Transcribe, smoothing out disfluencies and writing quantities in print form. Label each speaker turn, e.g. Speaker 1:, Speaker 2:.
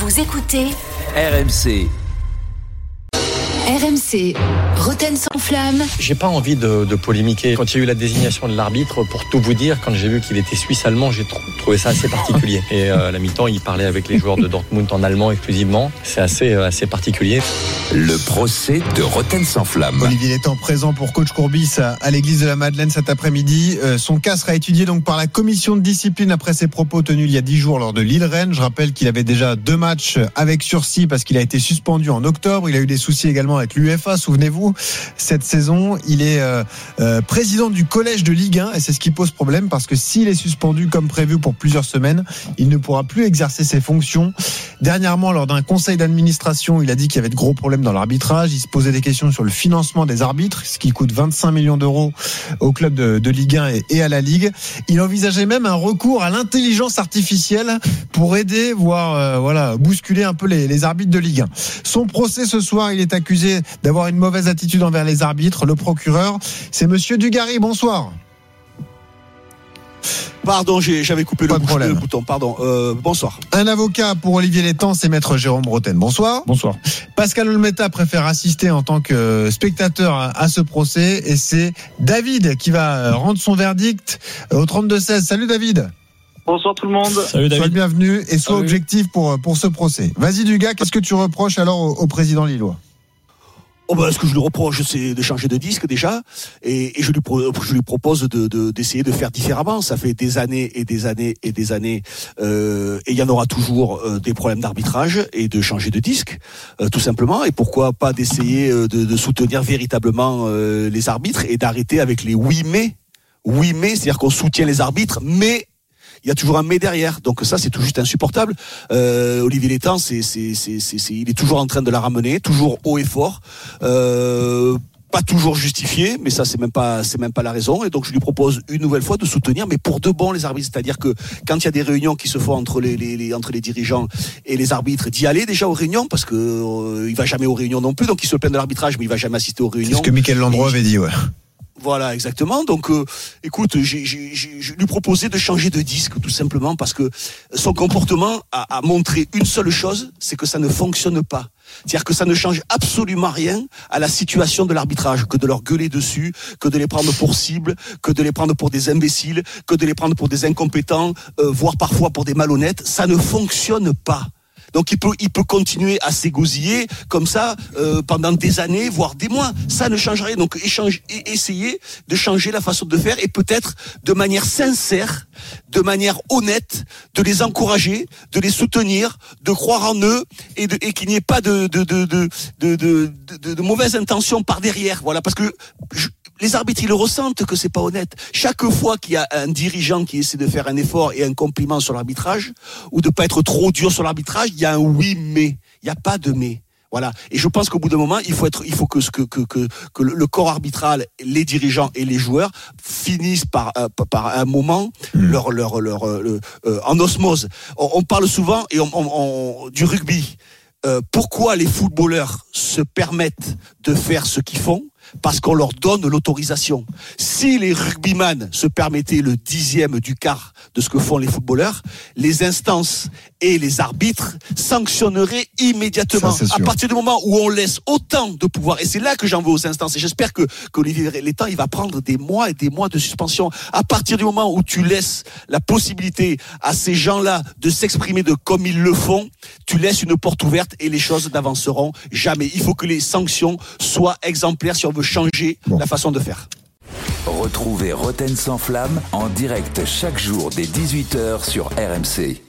Speaker 1: Vous écoutez
Speaker 2: RMC.
Speaker 1: RMC, Roten sans flamme.
Speaker 3: J'ai pas envie de polémiquer. Quand il y a eu la désignation de l'arbitre, pour tout vous dire, quand j'ai vu qu'il était suisse-allemand, j'ai trouvé ça assez particulier. Et à la mi-temps, il parlait avec les joueurs de Dortmund en allemand exclusivement. C'est assez particulier.
Speaker 2: Le procès de Roten sans flamme.
Speaker 4: Olivier Létang présent pour coach Courbis à l'église de la Madeleine cet après-midi. Son cas sera étudié donc par la commission de discipline après ses propos tenus il y a 10 jours lors de Lille-Rennes. Je rappelle qu'il avait déjà 2 matchs avec sursis parce qu'il a été suspendu en octobre. Il a eu des soucis également avec l'UEFA, souvenez-vous. Cette saison, il est président du collège de Ligue 1 et c'est ce qui pose problème parce que s'il est suspendu comme prévu pour plusieurs semaines, il ne pourra plus exercer ses fonctions. Dernièrement, lors d'un conseil d'administration, il a dit qu'il y avait de gros problèmes dans l'arbitrage. Il se posait des questions sur le financement des arbitres, ce qui coûte 25 millions d'euros au club de Ligue 1 et à la Ligue. Il envisageait même un recours à l'intelligence artificielle pour aider, voire bousculer un peu les arbitres de Ligue 1. Son procès ce soir, il est accusé d'avoir une mauvaise attitude envers les arbitres. Le procureur, c'est monsieur Dugarry. Bonsoir.
Speaker 5: Pardon, j'avais coupé le bouton. Pardon. Bonsoir.
Speaker 4: Un avocat pour Olivier Létang, c'est maître Jérôme Roten. Bonsoir.
Speaker 6: Bonsoir.
Speaker 4: Pascal Olmeta préfère assister en tant que spectateur à ce procès et c'est David qui va rendre son verdict au 32-16. Salut David.
Speaker 7: Bonsoir tout le monde.
Speaker 6: Salut David.
Speaker 4: Sois le bienvenu et sois objectif pour ce procès. Vas-y Dugas, qu'est-ce que tu reproches alors au président lillois ?
Speaker 5: Ce que je lui reproche, c'est de changer de disque déjà, et je lui propose d'essayer de faire différemment. Ça fait des années et des années et des années, et il y en aura toujours des problèmes d'arbitrage et de changer de disque, tout simplement. Et pourquoi pas d'essayer de soutenir véritablement les arbitres et d'arrêter avec les oui mais, c'est-à-dire qu'on soutient les arbitres, mais il y a toujours un mais derrière, donc ça c'est tout juste insupportable. Olivier Létang, il est toujours en train de la ramener, toujours haut et fort, pas toujours justifié, mais ça c'est même pas la raison. Et donc je lui propose une nouvelle fois de soutenir, mais pour de bon les arbitres, c'est-à-dire que quand il y a des réunions qui se font entre les dirigeants et les arbitres, d'y aller déjà aux réunions, parce que il va jamais aux réunions non plus, donc il se plaint de l'arbitrage, mais il va jamais assister aux réunions.
Speaker 4: C'est ce que Michael Landreau avait dit, ouais.
Speaker 5: Voilà, exactement. Donc, écoute, je lui proposais de changer de disque, tout simplement, parce que son comportement a montré une seule chose, c'est que ça ne fonctionne pas. C'est-à-dire que ça ne change absolument rien à la situation de l'arbitrage, que de leur gueuler dessus, que de les prendre pour cible, que de les prendre pour des imbéciles, que de les prendre pour des incompétents, voire parfois pour des malhonnêtes. Ça ne fonctionne pas. Donc il peut continuer à s'égosiller comme ça pendant des années, voire des mois. Ça ne change rien. Donc essayer de changer la façon de faire et peut-être de manière sincère, de manière honnête, de les encourager, de les soutenir, de croire en eux et qu'il n'y ait pas de mauvaises intentions par derrière. Voilà, parce que les arbitres, ils le ressentent que c'est pas honnête. Chaque fois qu'il y a un dirigeant qui essaie de faire un effort et un compliment sur l'arbitrage, ou de pas être trop dur sur l'arbitrage, il y a un oui mais. Il n'y a pas de mais. Voilà. Et je pense qu'au bout d'un moment, il faut que le corps arbitral, les dirigeants et les joueurs finissent par un moment en osmose. On parle souvent du rugby. Pourquoi les footballeurs se permettent de faire ce qu'ils font ? Parce qu'on leur donne l'autorisation. Si les rugbyman se permettaient le 10e du quart de ce que font les footballeurs, les instances et les arbitres sanctionneraient immédiatement. Ça, à partir du moment où on laisse autant de pouvoir, et c'est là que j'en veux aux instances, et j'espère qu'Olivier Létang, il va prendre des mois et des mois de suspension. À partir du moment où tu laisses la possibilité à ces gens-là de s'exprimer comme ils le font, tu laisses une porte ouverte et les choses n'avanceront jamais. Il faut que les sanctions soient exemplaires si on veut changer la façon de faire.
Speaker 2: Retrouvez Roten sans flamme en direct chaque jour dès 18h sur RMC.